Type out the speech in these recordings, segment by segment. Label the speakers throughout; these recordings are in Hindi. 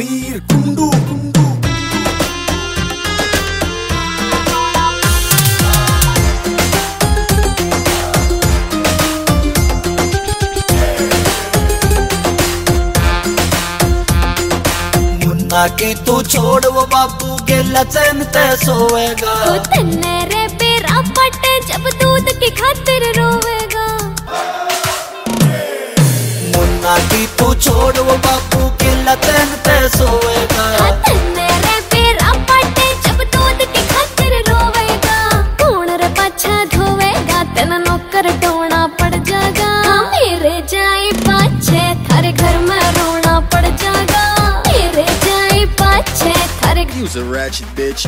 Speaker 1: रणवीर कुंडू कुंडू मुन्ना की तू छोड़ वो बापू के लचन ते सोएगा।
Speaker 2: तन्ने रे बेरा पटे जब दूध की खातिर रोवेगा।
Speaker 1: मुन्ना की तू छोड़ वो बापू के लचन ते सोएगा।
Speaker 2: तन्ने रे बेरा पटे जब दूध की खातिर रोवेगा। कौन रे पाछा धोवेगा तेन नौकर टोना पड़ जाएगा। मेरे जाए पाछे थारे घर में रोना पड़ जाएगा। मेरे जाए पाछे थारे
Speaker 3: You's a ratchet bitch.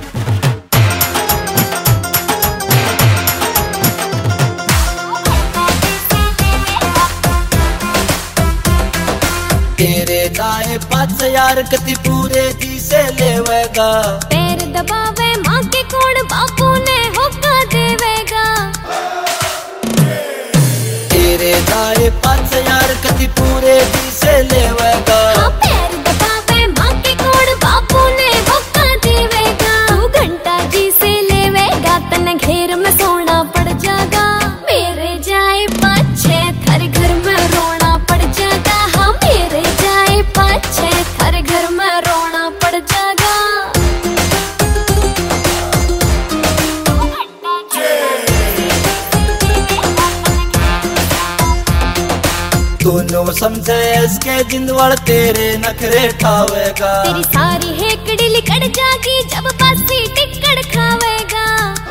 Speaker 1: तेरे दाए पाँच यार कति पूरे जी से लेवेगा।
Speaker 2: पैर दबावे माँ के कोण बापू ने होका देवेगा।
Speaker 1: तेरे दाए पाँच यार कति पूरे जी से लेवेगा।
Speaker 2: पैर दबावे माँ के कोण बापू ने होका देवेगा। तू घंटा जी से लेवेगा तन घेर में सोना पड़ जाएगा। मेरे जाए पाछे थारे घर में रोना पड़ जाएगा। हाँ मेरे जाए पाछे थारे घर में रोना पड़ जाएगा।
Speaker 1: दोनों समझे इसके जिंदवाड़ तेरे नखरे ठावेगा।
Speaker 2: तेरी सारी हेकड़ी लिकड़ जागी जब बासी टिक्कड़ खावेगा।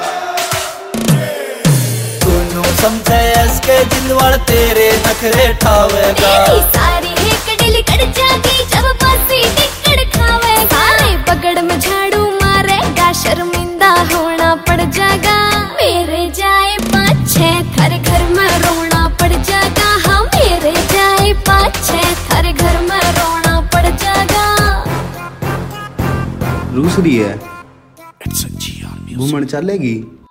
Speaker 1: दोनों समझे इसके जिंदवाड़ तेरे नखरे ठावेगा।
Speaker 2: तेरी सारी हेकड़ी लिकड़ जागी जब बासी टिक्कड़ खावेगा। सारे बगड़ में झाड़ू मारेगा शर्मिंदा होना पड़ जाएगा। मेरे जाए पाछे थारे घर में रोना पड़ जाएगा। हाँ मेरे जाए पाछे थारे घर में रोना पड़ जाएगा।
Speaker 4: रूस रही है घूमन चलेगी।